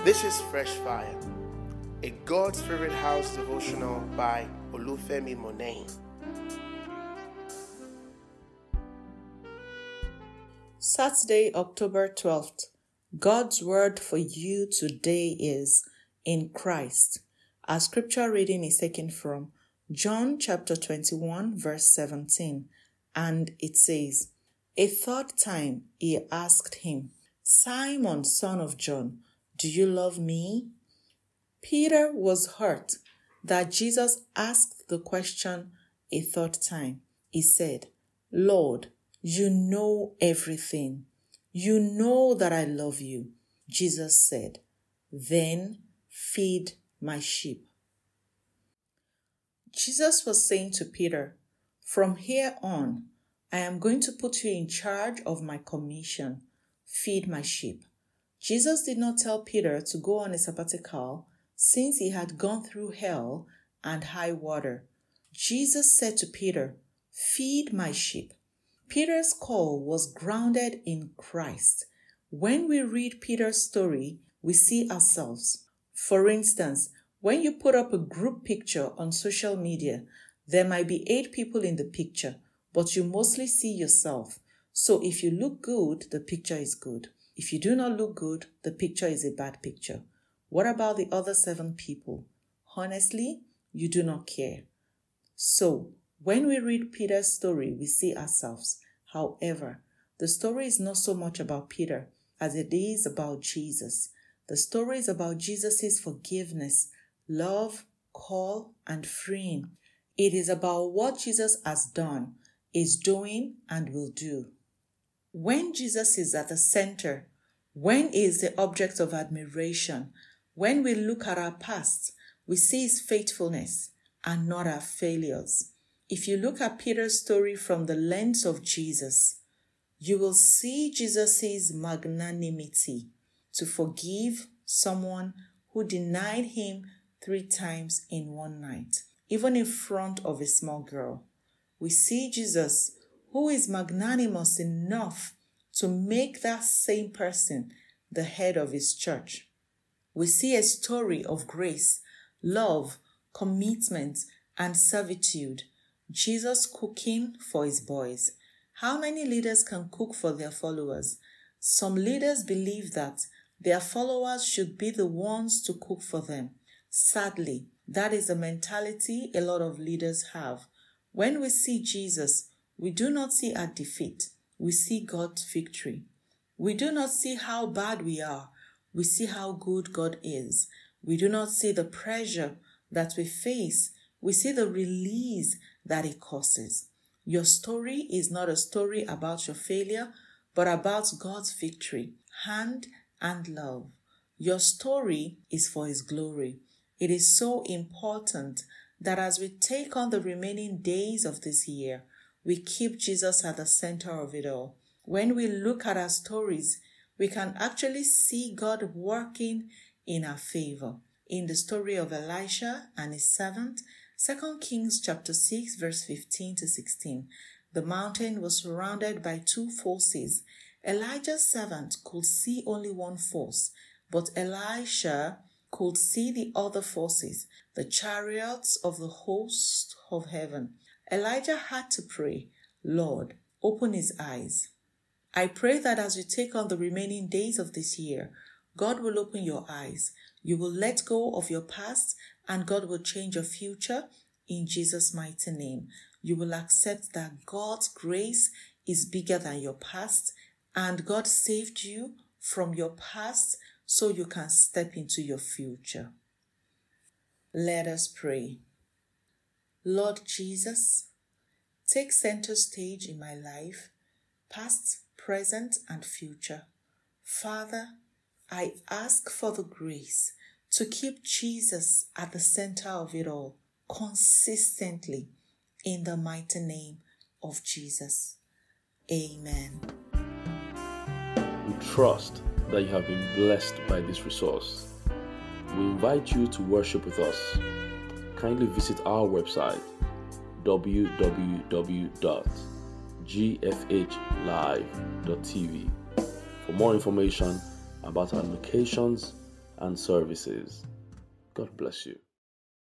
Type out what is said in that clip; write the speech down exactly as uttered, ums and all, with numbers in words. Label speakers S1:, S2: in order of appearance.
S1: This is Fresh Fire, a God's Favorite House devotional by Olufemi Monet.
S2: Saturday, October twelfth. God's word for you today is in Christ. Our scripture reading is taken from John chapter twenty-one, verse seventeen, and it says, "A third time he asked him, 'Simon, son of John, do you love me?' Peter was hurt that Jesus asked the question a third time. He said, 'Lord, you know everything. You know that I love you.' Jesus said, 'Then feed my sheep.'" Jesus was saying to Peter, "From here on, I am going to put you in charge of my commission. Feed my sheep." Jesus did not tell Peter to go on a sabbatical since he had gone through hell and high water. Jesus said to Peter, "Feed my sheep." Peter's call was grounded in Christ. When we read Peter's story, we see ourselves. For instance, when you put up a group picture on social media, there might be eight people in the picture, but you mostly see yourself. So if you look good, the picture is good. If you do not look good, the picture is a bad picture. What about the other seven people? Honestly, you do not care. So, when we read Peter's story, we see ourselves. However, the story is not so much about Peter as it is about Jesus. The story is about Jesus' forgiveness, love, call, and freeing. It is about what Jesus has done, is doing, and will do. When Jesus is at the center, when he is the object of admiration, when we look at our past, we see his faithfulness and not our failures. If you look at Peter's story from the lens of Jesus, you will see Jesus' magnanimity to forgive someone who denied him three times in one night, even in front of a small girl. We see Jesus, who is magnanimous enough to make that same person the head of his church. We see a story of grace, love, commitment, and servitude. Jesus cooking for his boys. How many leaders can cook for their followers? Some leaders believe that their followers should be the ones to cook for them. Sadly, that is the mentality a lot of leaders have. When we see Jesus, we do not see our defeat. We see God's victory. We do not see how bad we are. We see how good God is. We do not see the pressure that we face. We see the release that it causes. Your story is not a story about your failure, but about God's victory, hand and love. Your story is for his glory. It is so important that as we take on the remaining days of this year, we keep Jesus at the center of it all. When we look at our stories, we can actually see God working in our favor. In the story of Elisha and his servant, Second Kings chapter six, verse fifteen to sixteen, the mountain was surrounded by two forces. Elijah's servant could see only one force, but Elisha could see the other forces, the chariots of the host of heaven. Elijah had to pray, "Lord, open his eyes." I pray that as you take on the remaining days of this year, God will open your eyes. You will let go of your past and God will change your future in Jesus' mighty name. You will accept that God's grace is bigger than your past and God saved you from your past so you can step into your future. Let us pray. Lord Jesus, take center stage in my life, past, present, and future. Father, I ask for the grace to keep Jesus at the center of it all, consistently, in the mighty name of Jesus. Amen.
S3: We trust that you have been blessed by this resource. We invite you to worship with us. Kindly visit our website, w w w dot g f h live dot t v, for more information about our locations and services. God bless you.